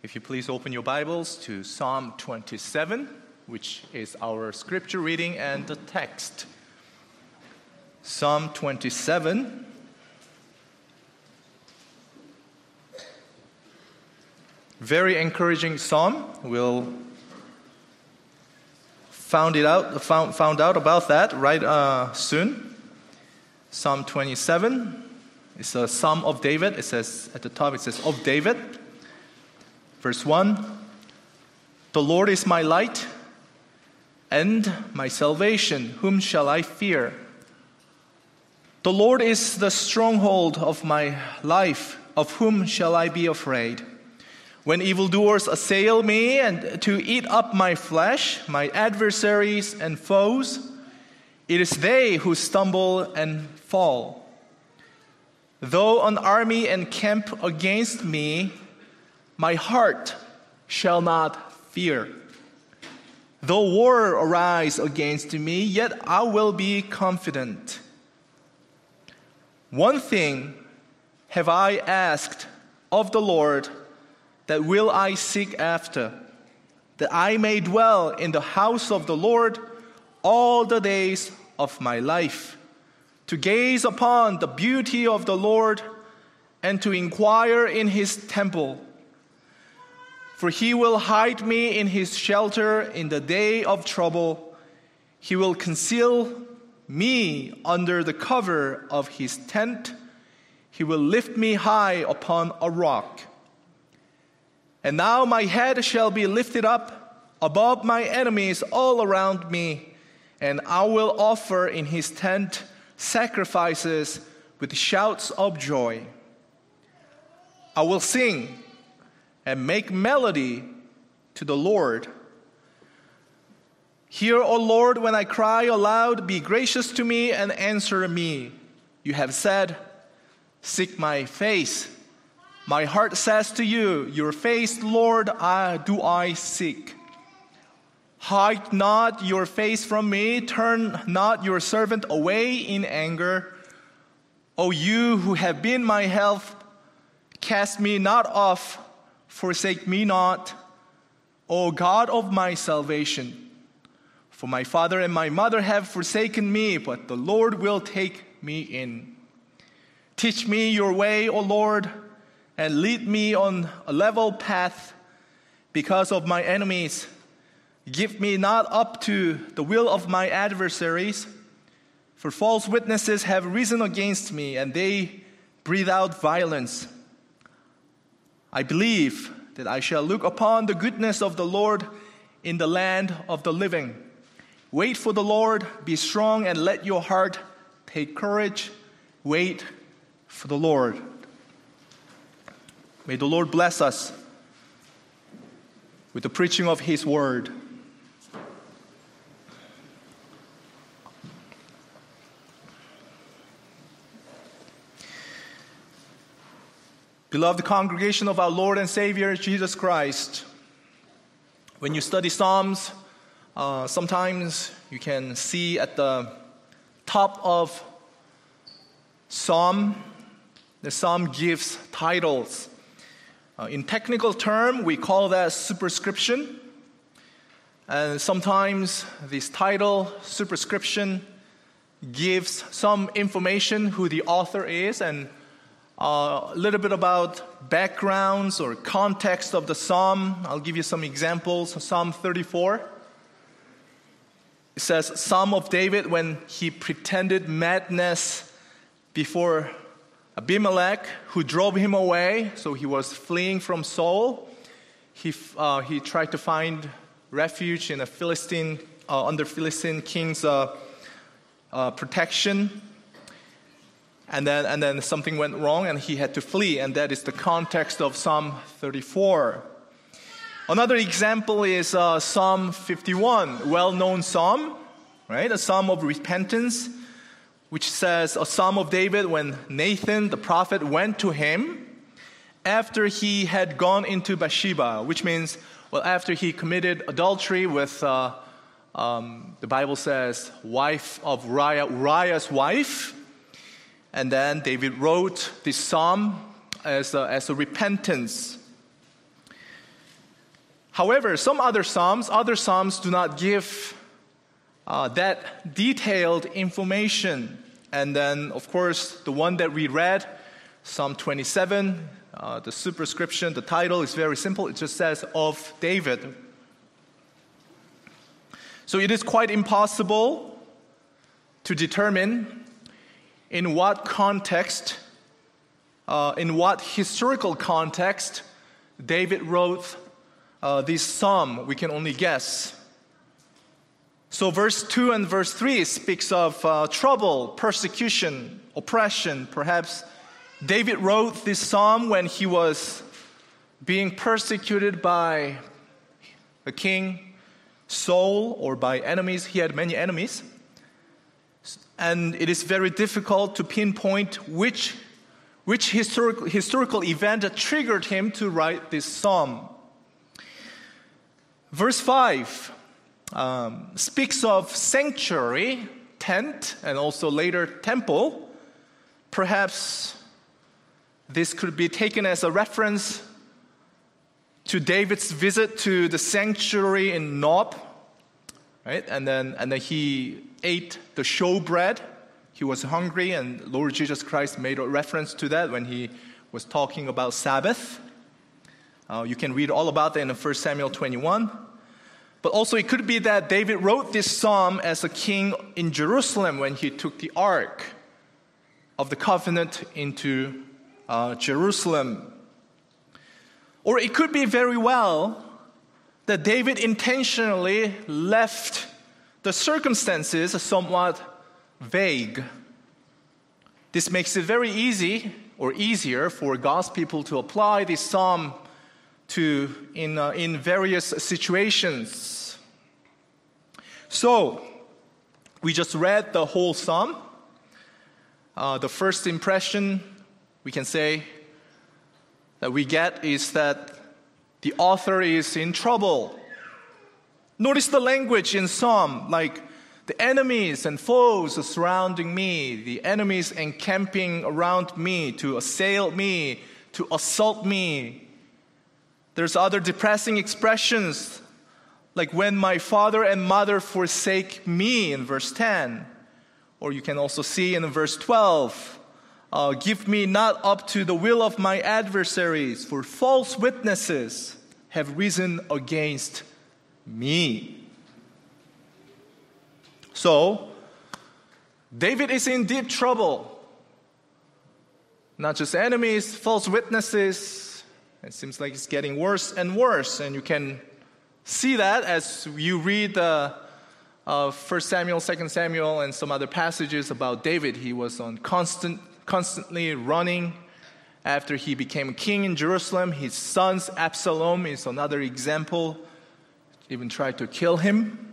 If you please open your Bibles to Psalm 27, which is our scripture reading and the text. Psalm 27. Very encouraging psalm. We'll found out about that right soon. Psalm 27. It's a Psalm of David. It says at the top, it says, of David. Verse 1, the Lord is my light and my salvation. Whom shall I fear? The Lord is the stronghold of my life. Of whom shall I be afraid? When evildoers assail me and to eat up my flesh, my adversaries and foes, it is they who stumble and fall. Though an army encamp against me, my heart shall not fear. Though war arise against me, yet I will be confident. One thing have I asked of the Lord, that will I seek after, that I may dwell in the house of the Lord all the days of my life, to gaze upon the beauty of the Lord and to inquire in his temple. For he will hide me in his shelter in the day of trouble. He will conceal me under the cover of his tent. He will lift me high upon a rock. And now my head shall be lifted up above my enemies all around me, and I will offer in his tent sacrifices with shouts of joy. I will sing and make melody to the Lord. Hear, O Lord, when I cry aloud, be gracious to me and answer me. You have said, seek my face. My heart says to you, your face, Lord, do I seek. Hide not your face from me, turn not your servant away in anger. O you who have been my help, cast me not off, forsake me not, O God of my salvation. For my father and my mother have forsaken me, but the Lord will take me in. Teach me your way, O Lord, and lead me on a level path because of my enemies. Give me not up to the will of my adversaries, for false witnesses have risen against me, and they breathe out violence. I believe that I shall look upon the goodness of the Lord in the land of the living. Wait for the Lord, be strong, and let your heart take courage. Wait for the Lord. May the Lord bless us with the preaching of his word. Beloved congregation of our Lord and Savior, Jesus Christ, when you study Psalms, sometimes you can see at the top of Psalm, the Psalm gives titles. In technical term, we call that superscription. And sometimes this title, superscription, gives some information who the author is and a little bit about backgrounds or context of the psalm. I'll give you some examples. Psalm 34. It says, Psalm of David when he pretended madness before Abimelech, who drove him away. So he was fleeing from Saul. He tried to find refuge in under Philistine king's protection. And then something went wrong and he had to flee. And that is the context of Psalm 34. Another example is Psalm 51, well-known psalm, right? A psalm of repentance, which says a psalm of David when Nathan, the prophet, went to him after he had gone into Bathsheba, which means, well, after he committed adultery with, the Bible says, wife of Uriah's wife. And then David wrote this psalm as a repentance. However, other psalms do not give that detailed information. And then, of course, the one that we read, Psalm 27, the superscription, the title is very simple. It just says, of David. So it is quite impossible to determine in what context, in what historical context David wrote this psalm. We can only guess. So verse 2 and verse 3 speaks of trouble, persecution, oppression. Perhaps David wrote this psalm when he was being persecuted by a king, Saul, or by enemies. He had many enemies. And it is very difficult to pinpoint which historical event that triggered him to write this psalm. Verse 5 speaks of sanctuary, tent, and also later temple. Perhaps this could be taken as a reference to David's visit to the sanctuary in Nob, right? And then he ate the showbread. He was hungry, and Lord Jesus Christ made a reference to that when he was talking about Sabbath. You can read all about that in 1 Samuel 21. But also it could be that David wrote this psalm as a king in Jerusalem when he took the Ark of the Covenant into Jerusalem. Or it could be very well that David intentionally left the circumstances somewhat vague. This makes it very easy or easier for God's people to apply this psalm to in various situations. So, we just read the whole psalm. The first impression we can say that we get is that the author is in trouble. Notice the language in Psalm, like the enemies and foes are surrounding me, the enemies encamping around me to assail me, to assault me. There's other depressing expressions, like when my father and mother forsake me in verse 10. Or you can also see in verse 12, give me not up to the will of my adversaries, for false witnesses have risen against me. So, David is in deep trouble. Not just enemies, false witnesses. It seems like it's getting worse and worse. And you can see that as you read 1 Samuel, 2 Samuel, and some other passages about David. He was on constantly running after he became king in Jerusalem. His son Absalom is another example. Even tried to kill him.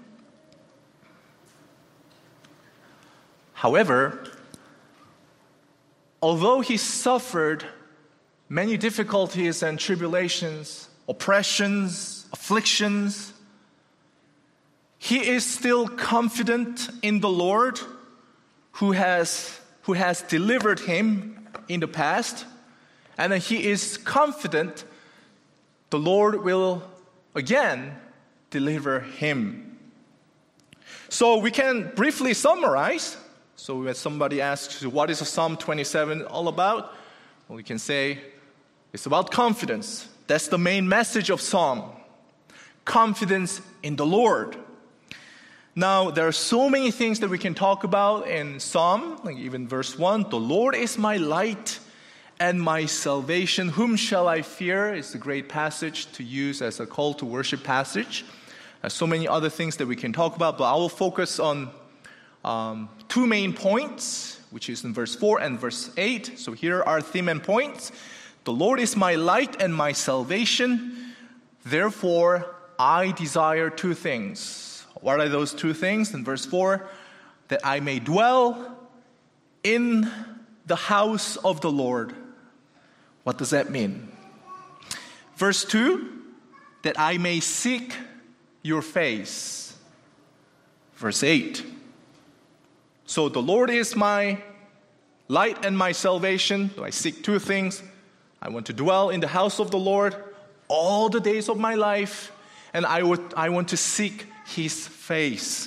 However, although he suffered many difficulties and tribulations, oppressions, afflictions, he is still confident in the Lord who has delivered him in the past, and he is confident the Lord will again deliver him. So we can briefly summarize. So when somebody asks, what is Psalm 27 all about? Well, we can say it's about confidence. That's the main message of Psalm. Confidence in the Lord. Now, there are so many things that we can talk about in Psalm, like even verse 1. The Lord is my light and my salvation. Whom shall I fear? It's a great passage to use as a call to worship passage. There's so many other things that we can talk about, but I will focus on two main points, which is in verse 4 and verse 8. So here are theme and points. The Lord is my light and my salvation. Therefore, I desire two things. What are those two things? In verse 4, that I may dwell in the house of the Lord. What does that mean? Verse 2, that I may seek your face. Verse 8. So the Lord is my light and my salvation. So I seek two things. I want to dwell in the house of the Lord all the days of my life. and I want to seek His face.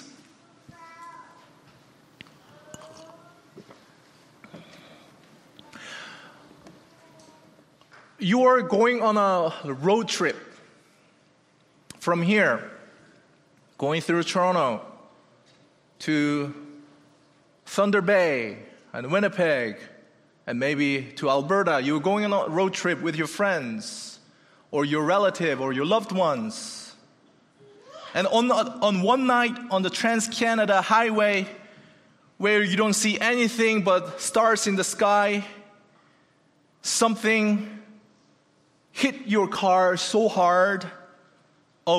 You are going on a road trip from here, going through Toronto to Thunder Bay and Winnipeg and maybe to Alberta. You're going on a road trip with your friends or your relative or your loved ones. And on one night on the Trans-Canada Highway where you don't see anything but stars in the sky, something hit your car so hard, the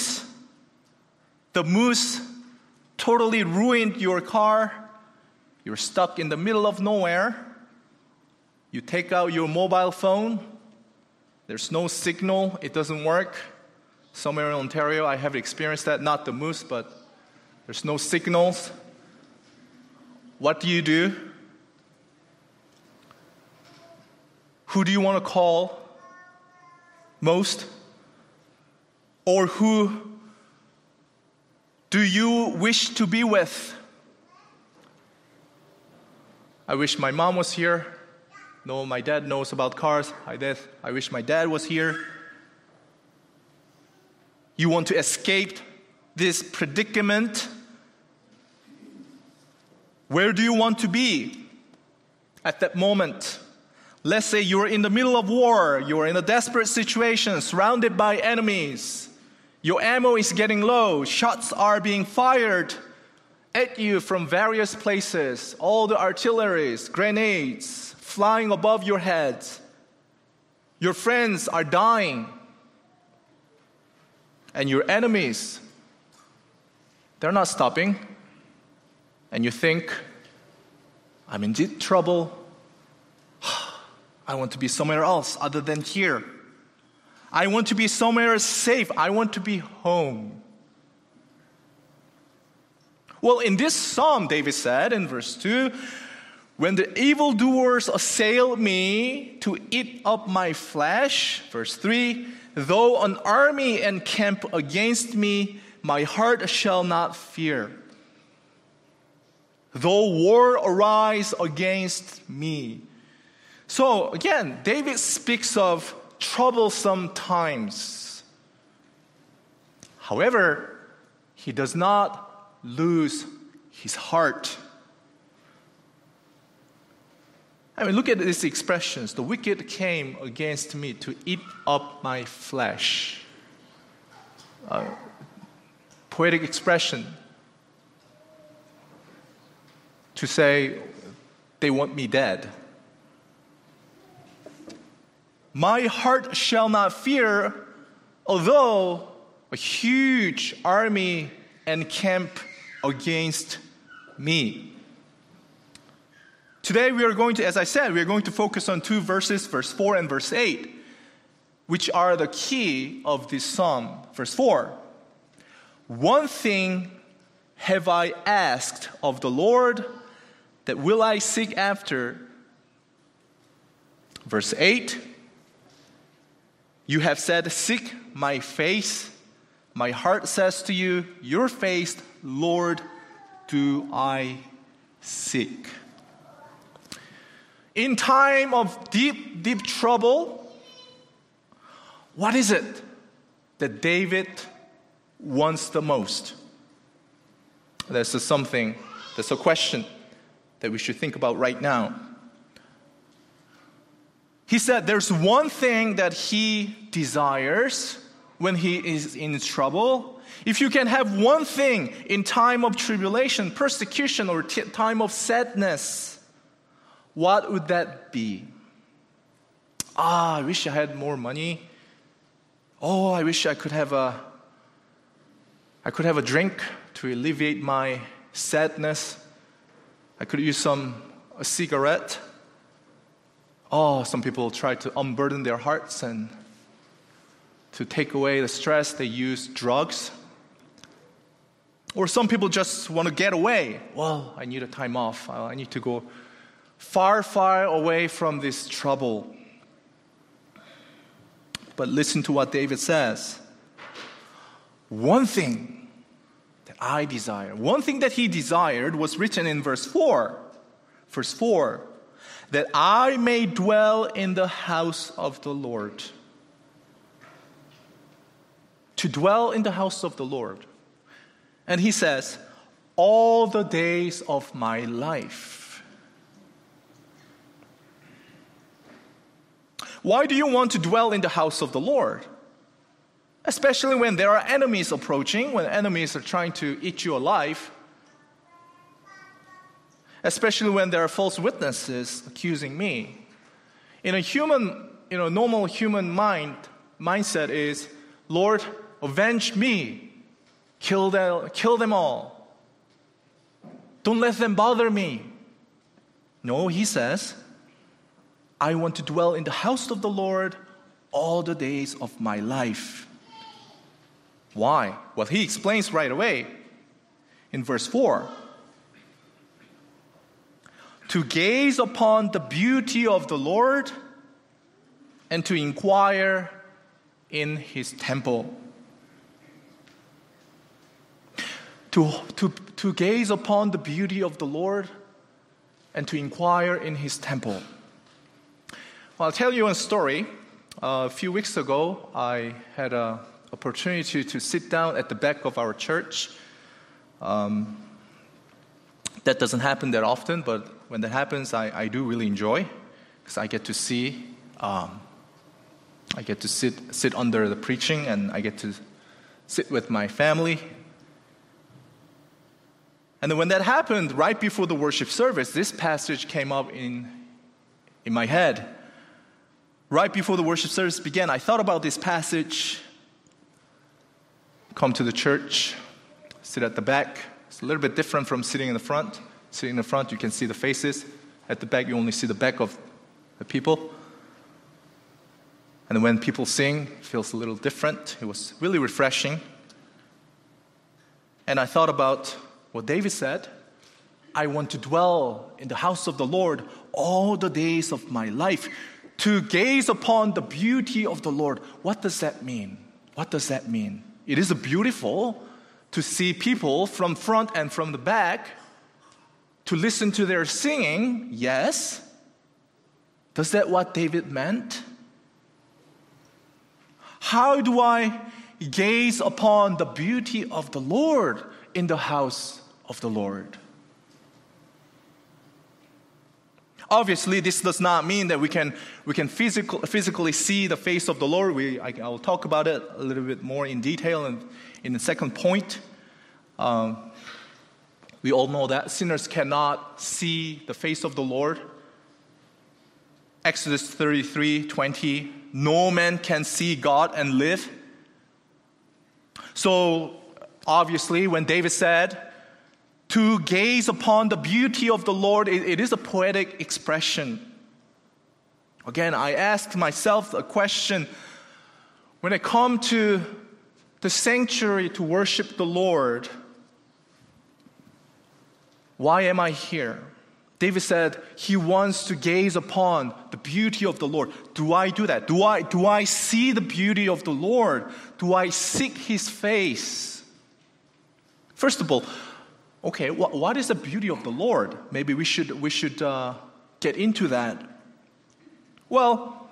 moose totally ruined your car. You're stuck in the middle of nowhere. You take out your mobile phone. There's no signal. It doesn't work. Somewhere in Ontario, I have experienced that. Not the moose, but there's no signals. What do? Who do you want to call most? Or who do you wish to be with? I wish my mom was here. No, my dad knows about cars. I wish my dad was here. You want to escape this predicament. Where do you want to be at that moment? Let's say you're in the middle of war. You're in a desperate situation, surrounded by enemies. Your ammo is getting low. Shots are being fired at you from various places. All the artilleries, grenades flying above your head. Your friends are dying. And your enemies, they're not stopping. And you think, I'm in deep trouble. I want to be somewhere else other than here. I want to be somewhere safe. I want to be home. Well, in this psalm, David said in verse 2, when the evildoers assail me to eat up my flesh, verse 3, though an army encamp against me, my heart shall not fear. Though war arise against me. So again, David speaks of troublesome times. However, he does not lose his heart. I mean, look at these expressions. The wicked came against me to eat up my flesh. Poetic expression to say they want me dead. My heart shall not fear, although a huge army encamp against me. Today we are going to, as I said, we are going to focus on two verses, verse 4 and verse 8, which are the key of this psalm. Verse 4, one thing have I asked of the Lord, that will I seek after. Verse 8, you have said, seek my face. My heart says to you, your face, Lord, do I seek. In time of deep, deep trouble, what is it that David wants the most? That's a question that we should think about right now. He said there's one thing that he desires when he is in trouble. If you can have one thing in time of tribulation, persecution, or time of sadness, what would that be? I wish I had more money. Oh, I wish I could have a drink to alleviate my sadness. I could use a cigarette. Oh, some people try to unburden their hearts, and to take away the stress, they use drugs. Or some people just want to get away. Well, I need a time off. I need to go far, far away from this trouble. But listen to what David says. one thing that I desire. One thing that he desired was written in verse 4. Verse 4, that I may dwell in the house of the Lord. To dwell in the house of the Lord. And he says, all the days of my life. Why do you want to dwell in the house of the Lord? Especially when there are enemies approaching, when enemies are trying to eat you alive. Especially when there are false witnesses accusing me. In a human, normal human mindset is, Lord, avenge me. Kill them all. Don't let them bother me. No, he says, I want to dwell in the house of the Lord all the days of my life. Why? Well, he explains right away in verse 4. To gaze upon the beauty of the Lord and to inquire in his temple. To gaze upon the beauty of the Lord and to inquire in his temple. Well, I'll tell you a story. A few weeks ago, I had an opportunity to sit down at the back of our church. That doesn't happen that often, but when that happens, I do really enjoy, because I get to see, I get to sit under the preaching, and I get to sit with my family. And then when that happened, right before the worship service, this passage came up in my head. Right before the worship service began, I thought about this passage. Come to the church, sit at the back. It's a little bit different from sitting in the front. Sitting in the front, you can see the faces. At the back, you only see the back of the people. And when people sing, it feels a little different. It was really refreshing. And I thought about what David said. I want to dwell in the house of the Lord all the days of my life, to gaze upon the beauty of the Lord. What does that mean? What does that mean? It is beautiful to see people from front and from the back, to listen to their singing, yes. Does that what David meant? How do I gaze upon the beauty of the Lord in the house of the Lord? Obviously, this does not mean that we can physically see the face of the Lord. I will talk about it a little bit more in detail in the second point. We all know that sinners cannot see the face of the Lord. Exodus 33:20, no man can see God and live. So, obviously, when David said, to gaze upon the beauty of the Lord, it is a poetic expression. Again, I asked myself a question. When I come to the sanctuary to worship the Lord, why am I here? David said he wants to gaze upon the beauty of the Lord. Do I do that? Do I see the beauty of the Lord? Do I seek his face? First of all, okay, what is the beauty of the Lord? Maybe we should get into that. Well,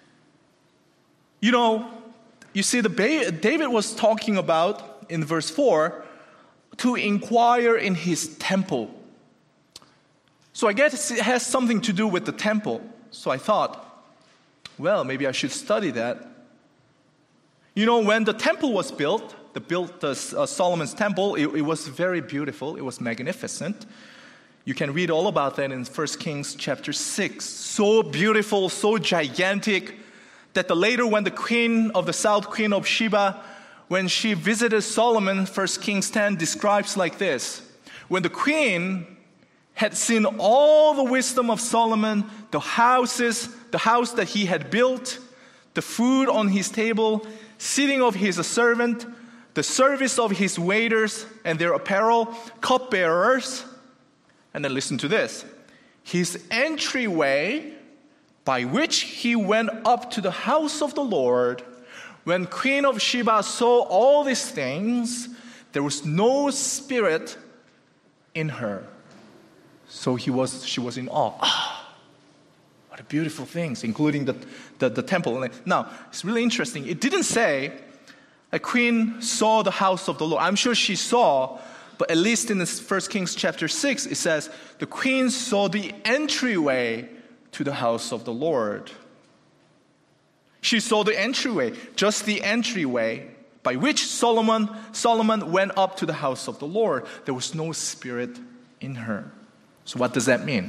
you see, David was talking about in verse 4 to inquire in his temple. So I guess it has something to do with the temple. So I thought, well, maybe I should study that. When the temple was built, Solomon's temple, it was very beautiful. It was magnificent. You can read all about that in 1 Kings chapter 6. So beautiful, so gigantic, that later when the queen of the south, Queen of Sheba, when she visited Solomon, 1 Kings 10 describes like this. When the queen had seen all the wisdom of Solomon, the house that he had built, the food on his table, sitting of his servant, the service of his waiters and their apparel, cupbearers, and then listen to this. His entryway by which he went up to the house of the Lord when Queen of Sheba saw all these things, there was no spirit in her. So she was in awe. What a beautiful things, including the temple. Now, it's really interesting. It didn't say a queen saw the house of the Lord. I'm sure she saw, but at least in this 1 Kings chapter 6, it says the queen saw the entryway to the house of the Lord. She saw the entryway, just the entryway by which Solomon went up to the house of the Lord. There was no spirit in her. So what does that mean?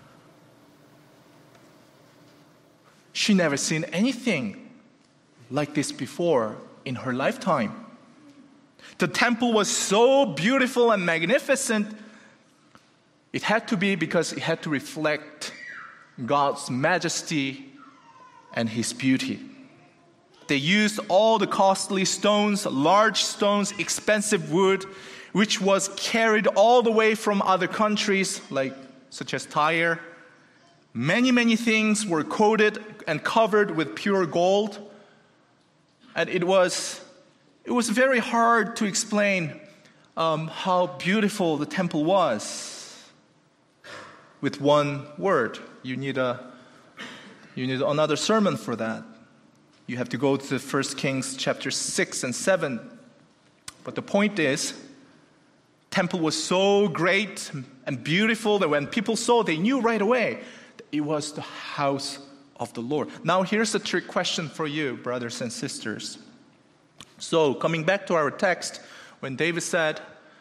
She never seen anything like this before in her lifetime. The temple was so beautiful and magnificent. It had to be because it had to reflect God's majesty and His beauty. They used all the costly stones, large stones, expensive wood, which was carried all the way from other countries, such as Tyre. Many, many things were coated and covered with pure gold. And it was very hard to explain how beautiful the temple was with one word. You need another sermon for that. You have to go to 1 Kings chapter 6 and 7. But the point is, temple was so great and beautiful that when people saw, they knew right away that it was the house of the Lord. Now here's a trick question for you, brothers and sisters. So coming back to our text, when David said,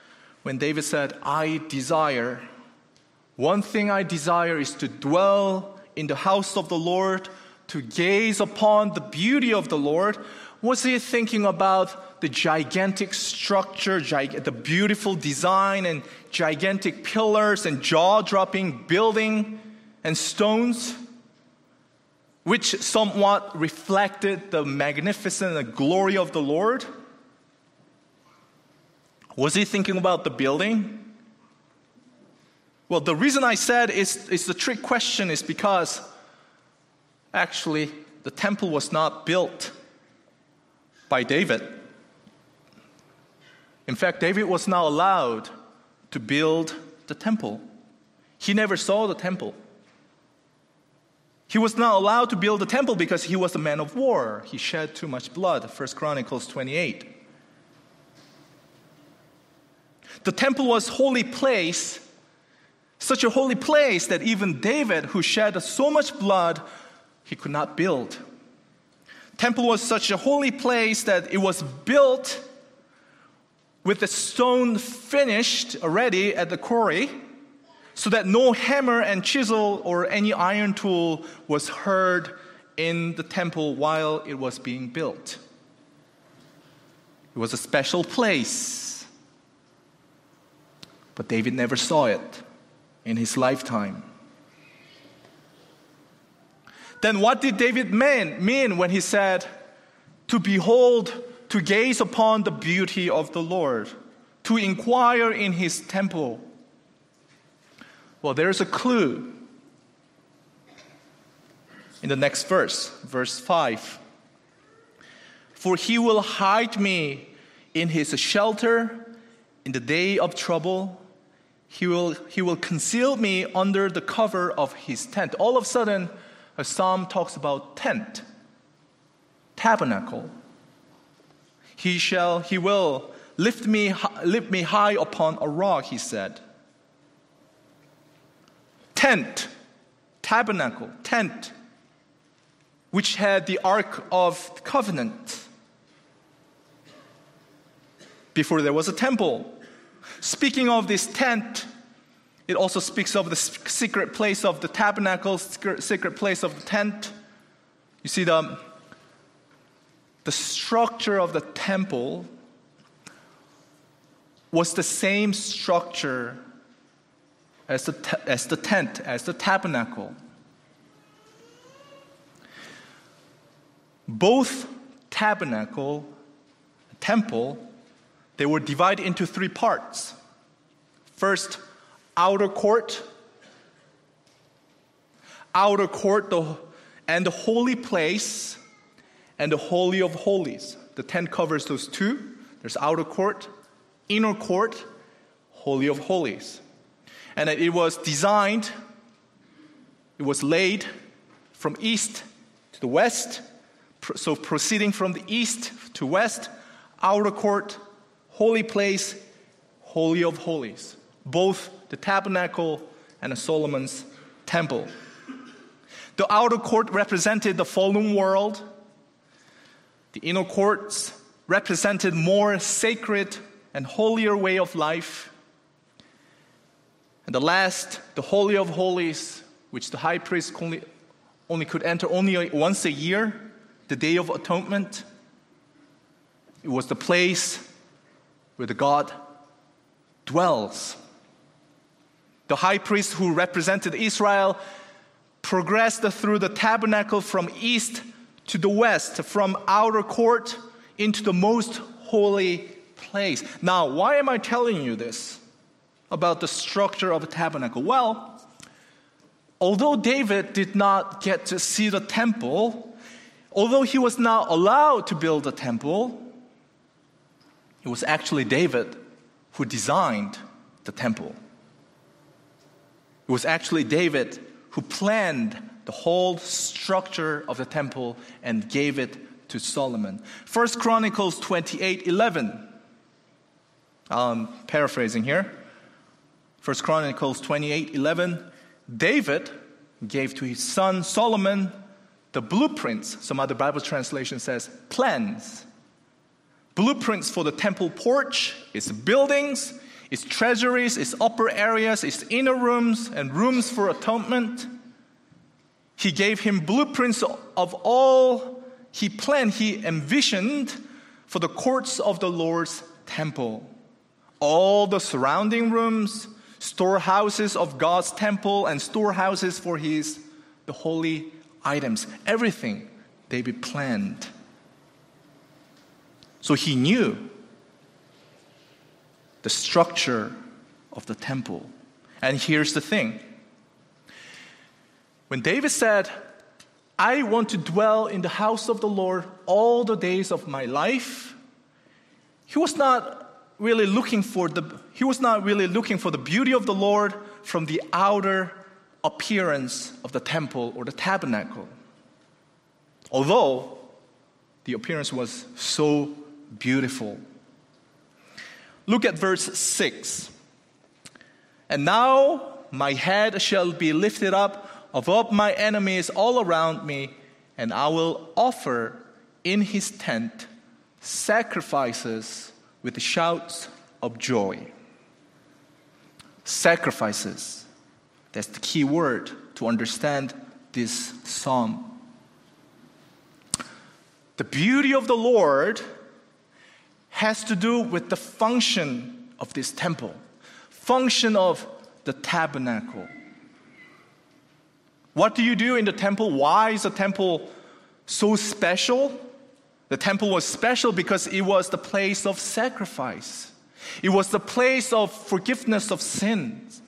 I desire, one thing I desire is to dwell in the house of the Lord, to gaze upon the beauty of the Lord. Was he thinking about the gigantic structure, the beautiful design and gigantic pillars and jaw-dropping building and stones, which somewhat reflected the magnificence and glory of the Lord? Was he thinking about the building? Well, the reason I said it's the trick question is because actually the temple was not built by David. In fact, David was not allowed to build the temple. He never saw the temple. He was not allowed to build the temple because he was a man of war. He shed too much blood, 1 Chronicles 28. The temple was holy place, such a holy place that even David, who shed so much blood, he could not build. Temple was such a holy place that it was built with the stone finished already at the quarry, so that no hammer and chisel or any iron tool was heard in the temple while it was being built. It was a special place. But David never saw it in his lifetime. Then what did David mean when he said, to behold, to gaze upon the beauty of the Lord, to inquire in His temple? Well, there's a clue in the next verse, verse 5. For He will hide me in His shelter in the day of trouble. He will conceal me under the cover of His tent. All of a sudden, a psalm talks about tent, tabernacle. He will lift me high upon a rock, he said. Tent, tabernacle, tent, which had the Ark of Covenant. Before there was a temple. Speaking of this tent, it also speaks of the secret place of the tabernacle, secret place of the tent. You see, the structure of the temple was the same structure as the tent, as the tabernacle. Both tabernacle, temple, they were divided into three parts. First, outer court, and the holy place, and the Holy of Holies. The tent covers those two. There's outer court, inner court, Holy of Holies. And it was designed, it was laid from east to the west. So proceeding from the east to west, outer court, holy place, Holy of Holies. Both the tabernacle and Solomon's temple. The outer court represented the fallen world. The inner courts represented more sacred and holier way of life. And the last, the Holy of Holies, which the high priest only could enter only once a year, the Day of Atonement. It was the place where the God dwells. The high priest who represented Israel progressed through the tabernacle from east to the west, from outer court into the most holy place. Now, why am I telling you this about the structure of a tabernacle? Well, although David did not get to see the temple, although he was not allowed to build a temple, it was actually David who designed the temple. It was actually David who planned the whole structure of the temple and gave it to Solomon. 1 Chronicles 28:11. I'm paraphrasing here. 1 Chronicles 28:11. David gave to his son Solomon the blueprints. Some other Bible translation says plans. Blueprints for the temple porch, its buildings, its treasuries, its upper areas, its inner rooms, and rooms for atonement. He gave him blueprints of all he planned, he envisioned for the courts of the Lord's temple. All the surrounding rooms, storehouses of God's temple, and storehouses for the holy items. Everything David planned. So he knew the structure of the temple. And here's the thing. When David said, I want to dwell in the house of the Lord all the days of my life, he was not really looking for the beauty of the Lord from the outer appearance of the temple or the tabernacle. Although the appearance was so beautiful. Look at verse 6. And now my head shall be lifted up above my enemies all around me, and I will offer in his tent sacrifices with shouts of joy. Sacrifices. That's the key word to understand this psalm. The beauty of the Lord has to do with the function of this temple, function of the tabernacle. What do you do in the temple? Why is the temple so special? The temple was special because it was the place of sacrifice. It was the place of forgiveness of sins.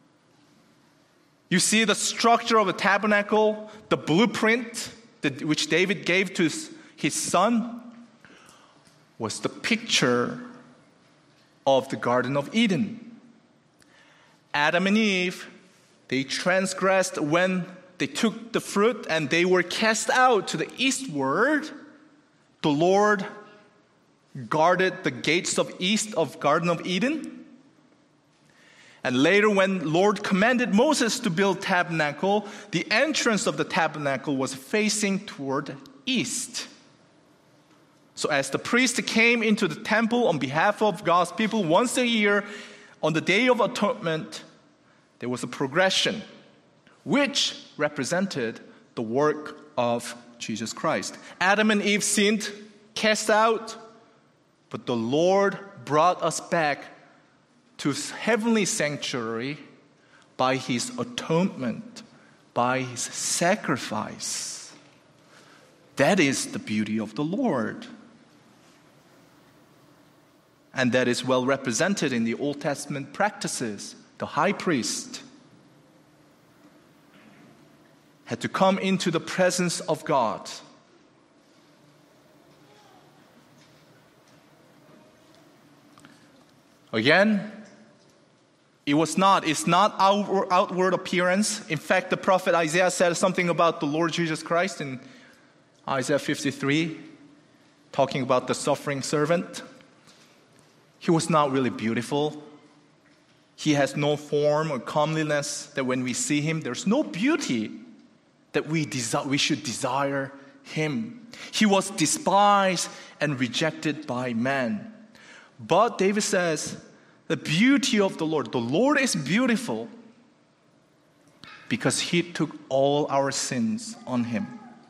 You see the structure of the tabernacle, the blueprint which David gave to his son was the picture of the Garden of Eden. Adam and Eve, they transgressed when they took the fruit and they were cast out to the eastward. The Lord guarded the gates of east of Garden of Eden. And later when Lord commanded Moses to build tabernacle, the entrance of the tabernacle was facing toward east. So as the priest came into the temple on behalf of God's people once a year, on the Day of Atonement, there was a progression, which represented the work of Jesus Christ. Adam and Eve sinned, cast out, but the Lord brought us back to his heavenly sanctuary by his atonement, by his sacrifice. That is the beauty of the Lord. And that is well represented in the Old Testament practices. The high priest had to come into the presence of God Again, it's not outward appearance. In fact, the prophet Isaiah said something about the Lord Jesus Christ in Isaiah 53, talking about the suffering servant. He was not really beautiful. He has no form or comeliness that when we see him, there's no beauty that we should desire him. He was despised and rejected by men. But David says, the beauty of the Lord is beautiful because he took all our sins on him.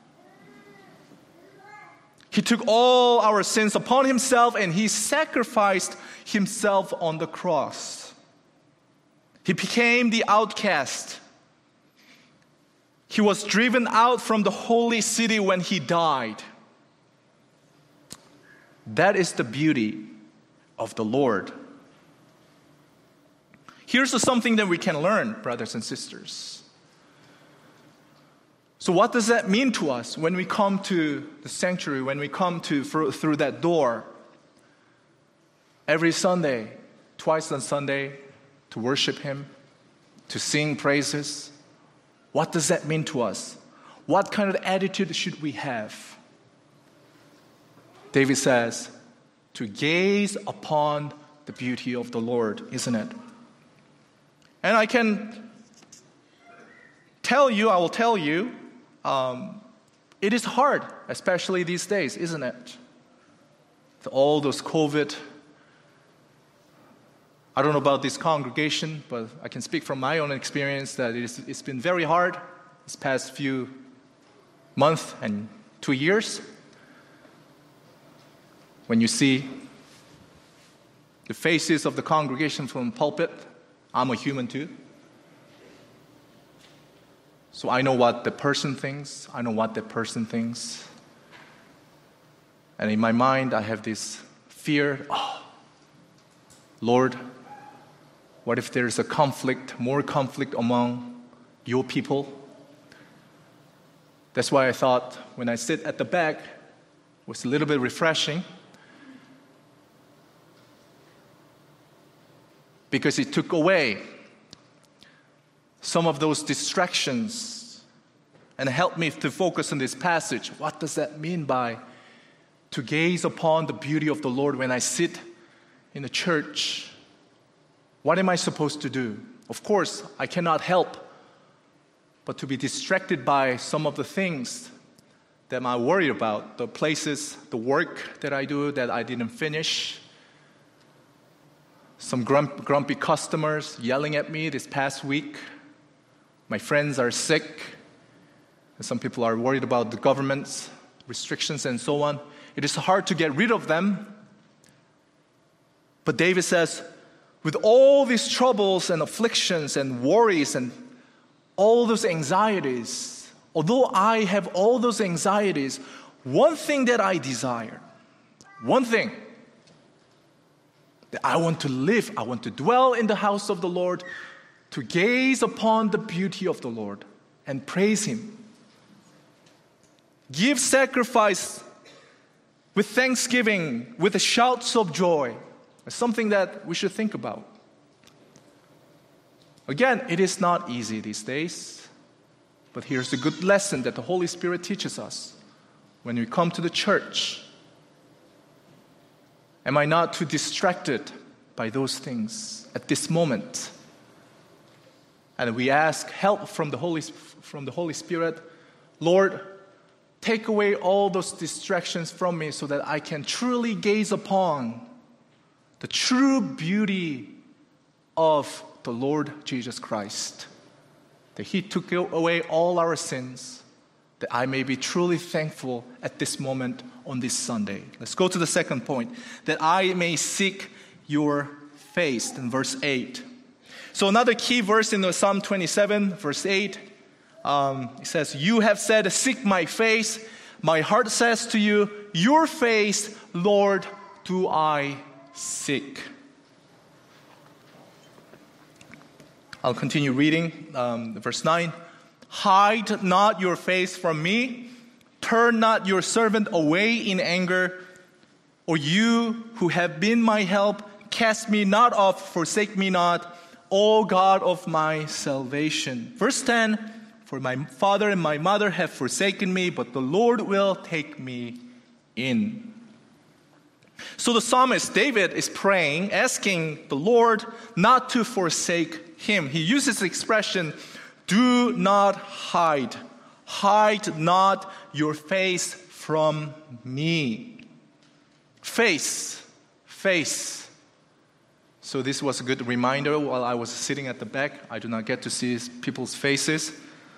He took all our sins upon himself and he sacrificed himself on the cross. He became the outcast. He was driven out from the holy city when he died. That is the beauty of the Lord. Here's something that we can learn, brothers and sisters. So what does that mean to us when we come to the sanctuary, when we come through that door every Sunday, twice on Sunday, to worship him, to sing praises? What does that mean to us? What kind of attitude should we have? David says, to gaze upon the beauty of the Lord, isn't it? And I will tell you, it is hard, especially these days, isn't it? All those COVID. I don't know about this congregation, but I can speak from my own experience that it's been very hard this past few months and 2 years. When you see the faces of the congregation from the pulpit, I'm a human too. So I know what the person thinks. I know what that person thinks. And in my mind, I have this fear. Oh, Lord, what if there's more conflict among your people? That's why I thought when I sit at the back, it was a little bit refreshing. Because it took away some of those distractions and helped me to focus on this passage. What does that mean by to gaze upon the beauty of the Lord when I sit in the church? What am I supposed to do? Of course, I cannot help but to be distracted by some of the things that I'm worried about, the places, the work that I do that I didn't finish. Some grumpy customers yelling at me this past week. My friends are sick. And some people are worried about the government's restrictions and so on. It is hard to get rid of them. But David says, with all these troubles and afflictions and worries and all those anxieties, although I have all those anxieties, one thing that I desire, one thing, that I want to live, I want to dwell in the house of the Lord, to gaze upon the beauty of the Lord and praise him. Give sacrifice with thanksgiving, with the shouts of joy. It's something that we should think about. Again, it is not easy these days, but here's the good lesson that the Holy Spirit teaches us. When we come to the church, am I not too distracted by those things at this moment? And we ask help from the Holy Spirit. Lord, take away all those distractions from me so that I can truly gaze upon the true beauty of the Lord Jesus Christ. That he took away all our sins, that I may be truly thankful at this moment on this Sunday. Let's go to the second point, that I may seek your face, in verse 8. So another key verse in the Psalm 27, verse 8, it says, you have said, seek my face. My heart says to you, your face, Lord, do I seek. I'll continue reading, verse 9. Hide not your face from me. Turn not your servant away in anger. Or you who have been my help, cast me not off, forsake me not, O God of my salvation. Verse 10, for my father and my mother have forsaken me, but the Lord will take me in. So the psalmist David is praying, asking the Lord not to forsake him. He uses the expression, do not hide. Hide not your face from me. Face. So this was a good reminder while I was sitting at the back. I do not get to see people's faces.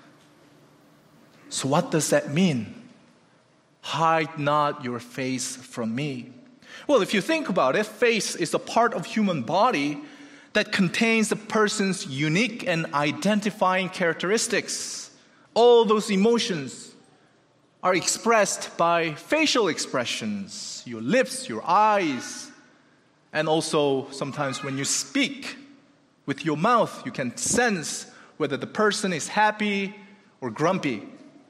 So what does that mean? Hide not your face from me. Well, if you think about it, face is a part of human body that contains a person's unique and identifying characteristics. All those emotions are expressed by facial expressions, your lips, your eyes, and also sometimes when you speak with your mouth, you can sense whether the person is happy or grumpy.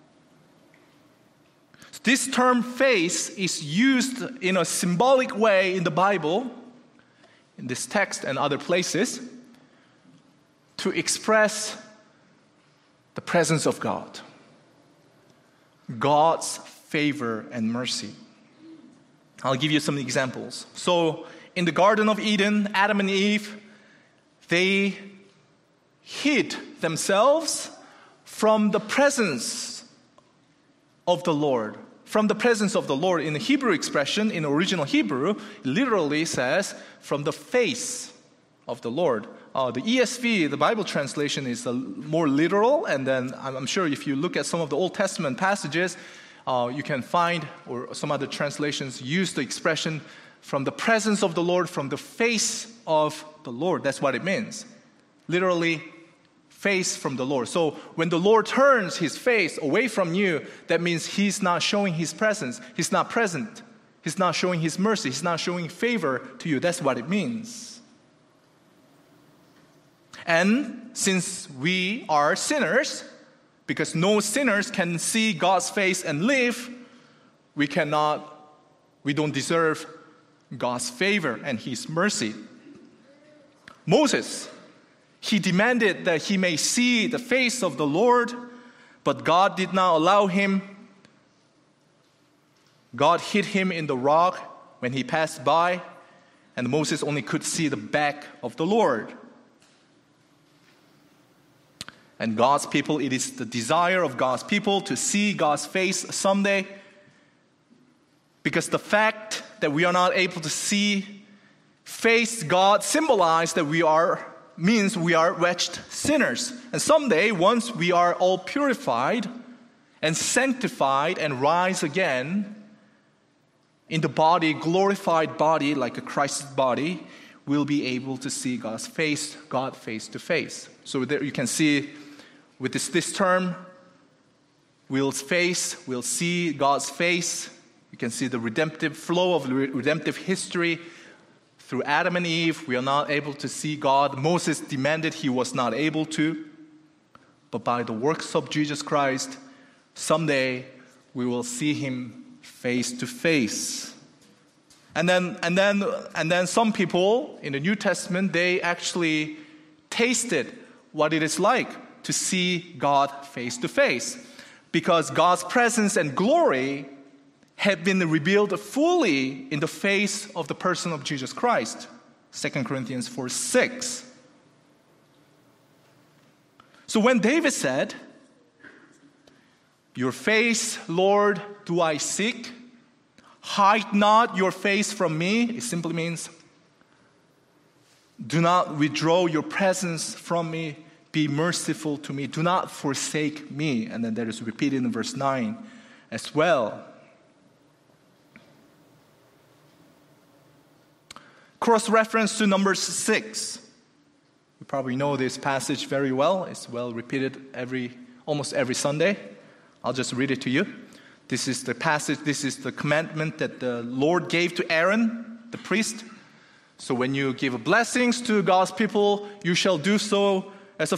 This term face is used in a symbolic way in the Bible, in this text and other places, to express the presence of God, God's favor and mercy. I'll give you some examples. So, in the Garden of Eden, Adam and Eve, they hid themselves from the presence of the Lord. From the presence of the Lord. In the Hebrew expression, in original Hebrew, it literally says, from the face of the Lord. The ESV, the Bible translation, is more literal, and then I'm sure if you look at some of the Old Testament passages, you can find, or some other translations use the expression, from the presence of the Lord, from the face of the Lord. That's what it means. Literally, face from the Lord. So when the Lord turns his face away from you, that means he's not showing his presence. He's not present. He's not showing his mercy. He's not showing favor to you. That's what it means. And since we are sinners, because no sinners can see God's face and live, we don't deserve God's favor and his mercy. Moses, he demanded that he may see the face of the Lord, but God did not allow him. God hid him in the rock when he passed by, and Moses only could see the back of the Lord. And God's people, it is the desire of God's people to see God's face someday, because the fact that we are not able to face God symbolizes that means we are wretched sinners. And someday, once we are all purified and sanctified and rise again in the body, glorified body like a Christ's body, we'll be able to see God face to face. So there you can see with this term, we'll see God's face. You can see the redemptive flow of redemptive history. Through Adam and Eve, we are not able to see God. Moses demanded he was not able to. But by the works of Jesus Christ, someday we will see him face to face. And then some people in the New Testament, they actually tasted what it is like to see God face to face. Because God's presence and glory have been revealed fully in the face of the person of Jesus Christ. 2 Corinthians 4:6. So when David said, "Your face, Lord, do I seek. Hide not your face from me," it simply means, do not withdraw your presence from me. Be merciful to me. Do not forsake me. And then that is repeated in verse 9 as well. Cross-reference to Numbers 6. You probably know this passage very well. It's well repeated almost every Sunday. I'll just read it to you. This is the passage, this is the commandment that the Lord gave to Aaron, the priest. So when you give blessings to God's people, you shall do so as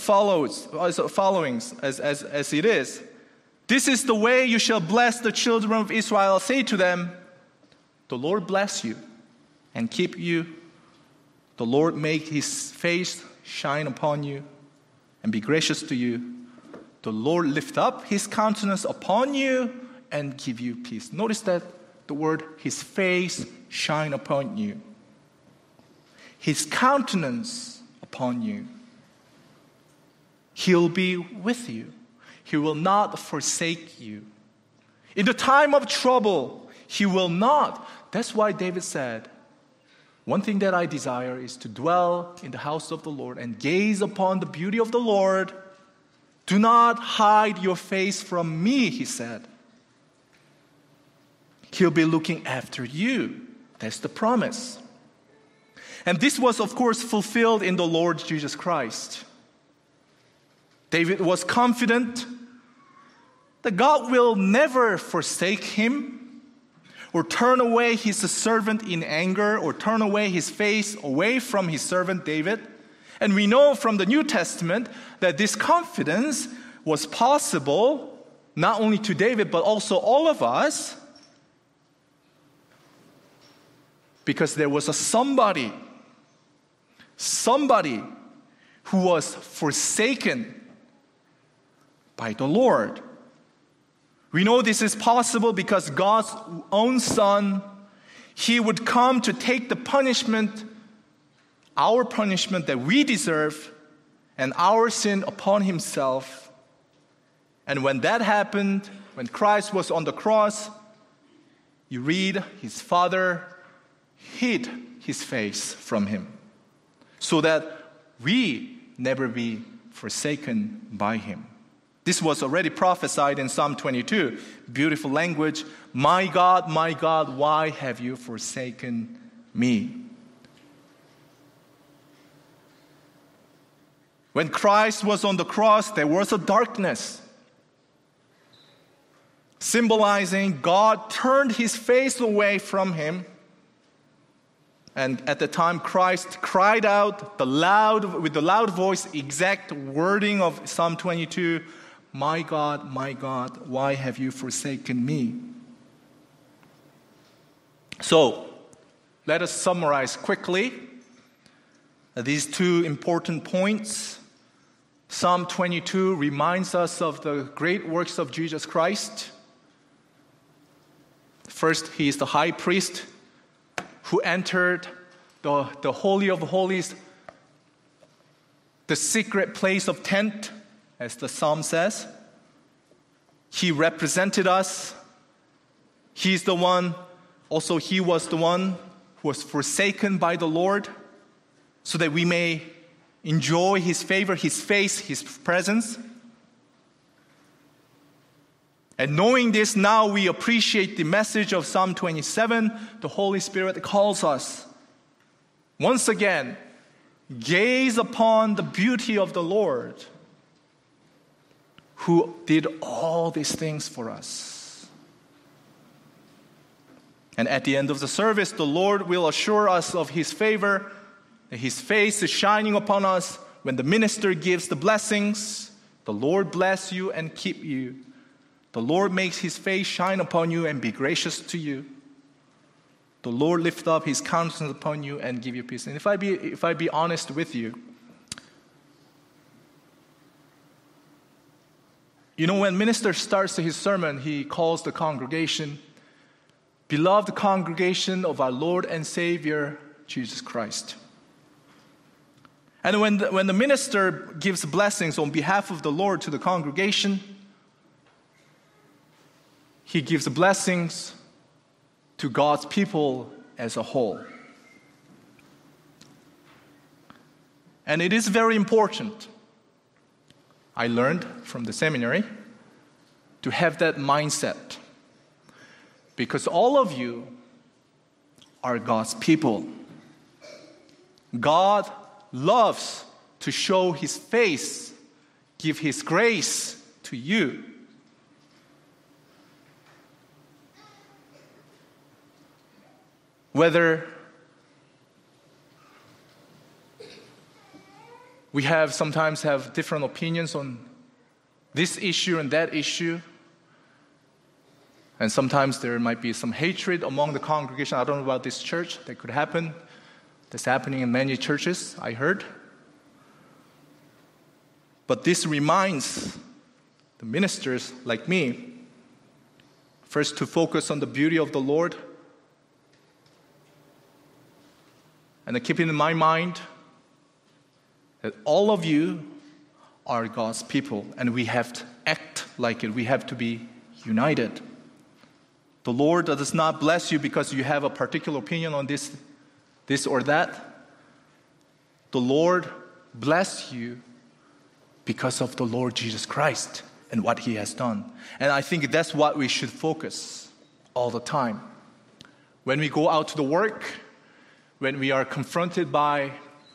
it is. This is the way you shall bless the children of Israel. Say to them, the Lord bless you and keep you. The Lord make his face shine upon you and be gracious to you. The Lord lift up his countenance upon you and give you peace. Notice that the word, his face shine upon you. His countenance upon you. He'll be with you. He will not forsake you. In the time of trouble, he will not. That's why David said, one thing that I desire is to dwell in the house of the Lord and gaze upon the beauty of the Lord. Do not hide your face from me, he said. He'll be looking after you. That's the promise. And this was, of course, fulfilled in the Lord Jesus Christ. David was confident that God will never forsake him or turn away his servant in anger or turn away his face away from his servant David. And we know from the New Testament that this confidence was possible not only to David but also all of us because there was a somebody who was forsaken by the Lord. We know this is possible because God's own Son, he would come to take the punishment, our punishment that we deserve, and our sin upon himself. And when that happened, when Christ was on the cross, you read his Father hid his face from him so that we never be forsaken by him. This was already prophesied in Psalm 22. Beautiful language. My God, why have you forsaken me? When Christ was on the cross, there was a darkness, symbolizing God turned his face away from him. And at the time, Christ cried out with the loud voice, exact wording of Psalm 22, my God, why have you forsaken me? So, let us summarize quickly these two important points. Psalm 22 reminds us of the great works of Jesus Christ. First, he is the high priest who entered the Holy of Holies, the secret place of tent, as the psalm says. He represented us. He's the one, also he was the one who was forsaken by the Lord so that we may enjoy his favor, his face, his presence. And knowing this, now we appreciate the message of Psalm 27. The Holy Spirit calls us once again, gaze upon the beauty of the Lord who did all these things for us. And at the end of the service, the Lord will assure us of his favor, that his face is shining upon us. When the minister gives the blessings, the Lord bless you and keep you. The Lord makes his face shine upon you and be gracious to you. The Lord lift up his countenance upon you and give you peace. And if I be honest with you, when minister starts his sermon, he calls the congregation, beloved congregation of our Lord and Savior, Jesus Christ. And when the minister gives blessings on behalf of the Lord to the congregation, he gives blessings to God's people as a whole. And it is very important, I learned from the seminary, to have that mindset. Because all of you are God's people. God loves to show his face, give his grace to you. Whether we sometimes have different opinions on this issue and that issue, and sometimes there might be some hatred among the congregation. I don't know about this church, that could happen. That's happening in many churches, I heard. But this reminds the ministers like me, first to focus on the beauty of the Lord, and to keep it in my mind that all of you are God's people, and we have to act like it. We have to be united. The Lord does not bless you because you have a particular opinion on this or that. The Lord bless you because of the Lord Jesus Christ and what He has done. And I think that's what we should focus all the time. When we go out to the work, when we are confronted by,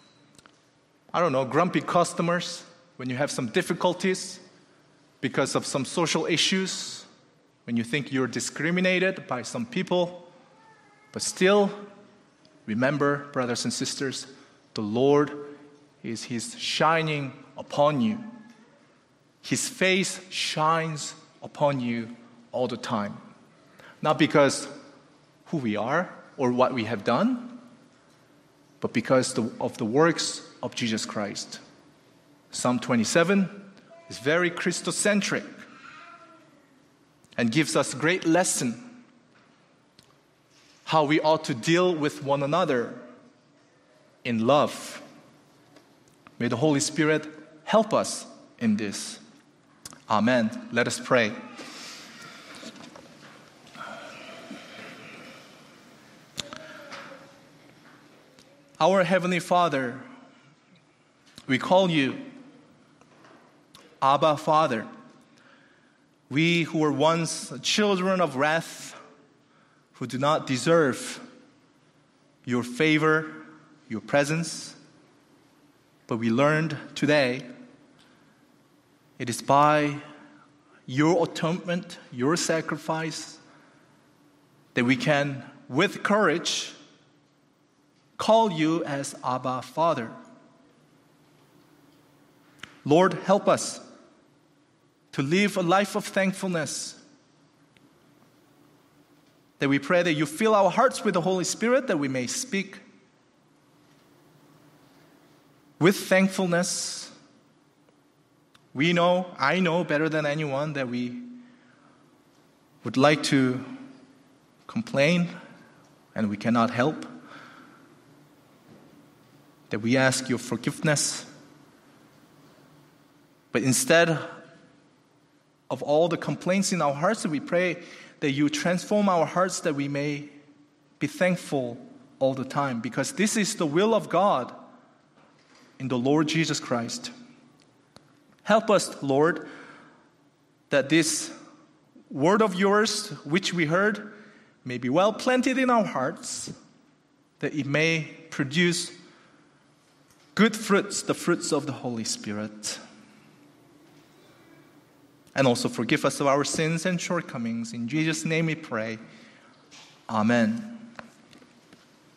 grumpy customers, when you have some difficulties because of some social issues, when you think you're discriminated by some people, but still, remember, brothers and sisters, the Lord He's shining upon you. His face shines upon you all the time. Not because who we are or what we have done, but because of the works of Jesus Christ. Psalm 27 is very Christocentric and gives us a great lesson how we ought to deal with one another in love. May the Holy Spirit help us in this. Amen. Let us pray. Our Heavenly Father, we call you Abba, Father. We who were once children of wrath, who do not deserve your favor, your presence, but we learned today it is by your atonement, your sacrifice, that we can, with courage, call you as Abba, Father. Lord, help us to live a life of thankfulness. That we pray that you fill our hearts with the Holy Spirit, that we may speak with thankfulness. I know better than anyone that we would like to complain and we cannot help. That we ask your forgiveness. But instead of all the complaints in our hearts, we pray that you transform our hearts that we may be thankful all the time, because this is the will of God in the Lord Jesus Christ. Help us, Lord, that this word of yours, which we heard, may be well planted in our hearts, that it may produce good fruits, the fruits of the Holy Spirit. And also forgive us of our sins and shortcomings. In Jesus' name we pray. Amen.